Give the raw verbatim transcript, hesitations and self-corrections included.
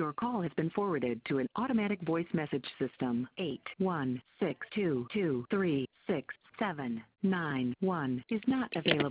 Your call has been forwarded to an automatic voice message system. eight one six two two three six seven nine one is not available.